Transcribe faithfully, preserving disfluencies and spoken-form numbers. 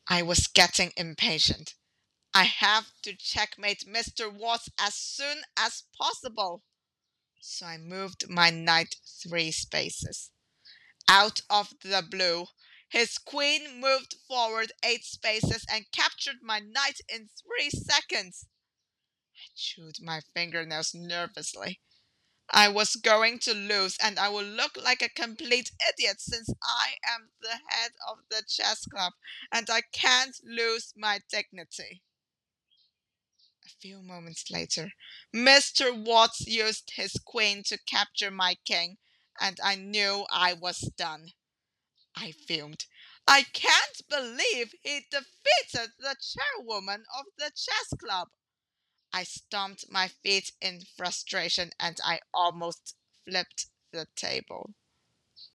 I was getting impatient. I have to checkmate Mister Watts as soon as possible. So I moved my knight three spaces. Out of the blue, his queen moved forward eight spaces and captured my knight in three seconds. I chewed my fingernails nervously. I was going to lose, and I would look like a complete idiot since I am the head of the chess club and I can't lose my dignity. A few moments later, Mister Watts used his queen to capture my king, and I knew I was done. I fumed. I can't believe he defeated the chairwoman of the chess club. I stomped my feet in frustration and I almost flipped the table.